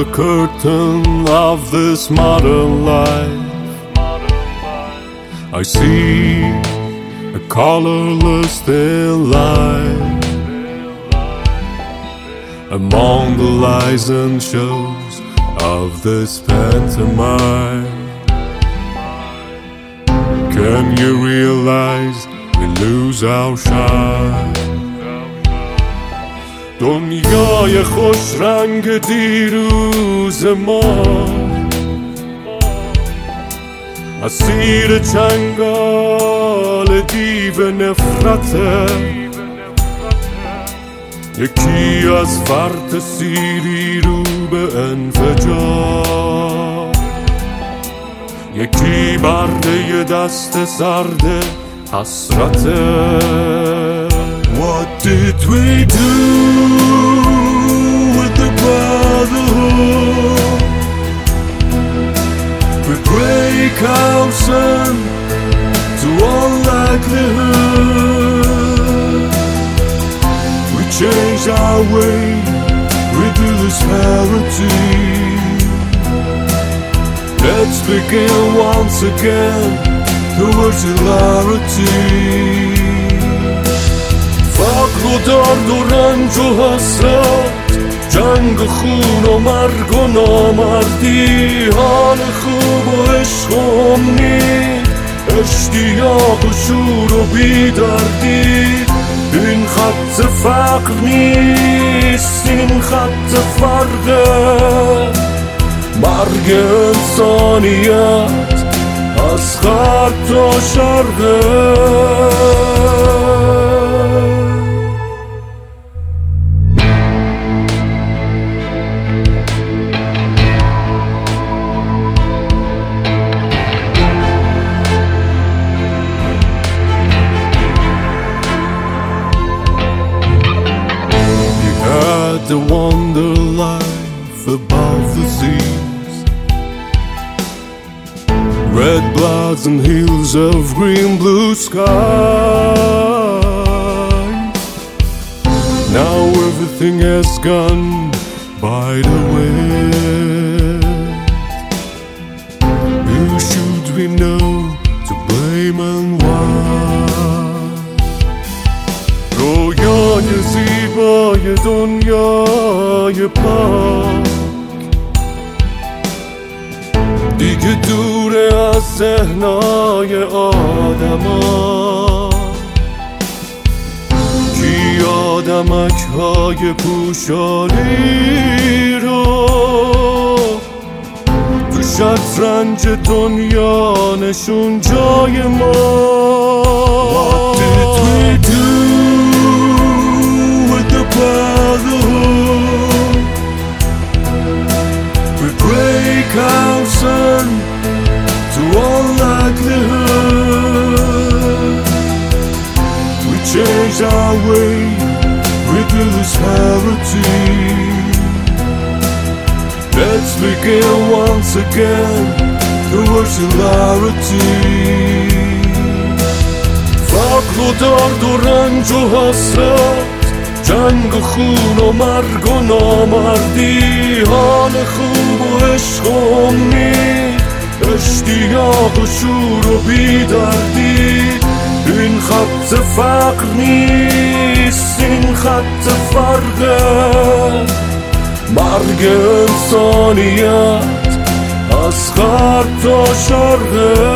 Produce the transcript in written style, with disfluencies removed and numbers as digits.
the curtain of this modern life, I see a colorless thin line among the lies and shows of this pantomime. Can you realize we lose our shine? دنیای خوش رنگ دیروز ما اسیر چنگال دیو نفرته، یکی از فرط سیری رو به انفجار، یکی برده دست سرد حسرته. What did we do with the brotherhood? We break our sun to all likelihood. We change our way, we do this parity. Let's begin once again towards hilarity. فقر و درد و رنج و حسرت، جنگ و خون و مرگ و نامردی، حال خوب و عشق و امید، اشتیاق و شور و بیدردی. این خط فقر نیست، این خط فرقه، مرگ انسانیت از غرب تا شرقه. The wonder life above the seas, red bloods and hills of green blue skies. Now everything has gone by the wind. Who should we know to blame and why? رویای زیبای دنیای پاک دیگه دوره از ذهنای آدما. کی آدمک های پوشالی رو تو شطرنج دنیا نشون جای ما. What did we do with the brotherhood? We break our sun to all likelihood. We change our way, we do this parity. Let's begin once again towards hilarity. فقر و درد و رنج و حسرت، جنگ و خون و مرگ و نامردی، حال خوب و عشق و امید، اشتیاق و شور و بیدردی. این خط فقر نیست، این خط فرقه، مرگ انسانیت از غرب تا شرقه.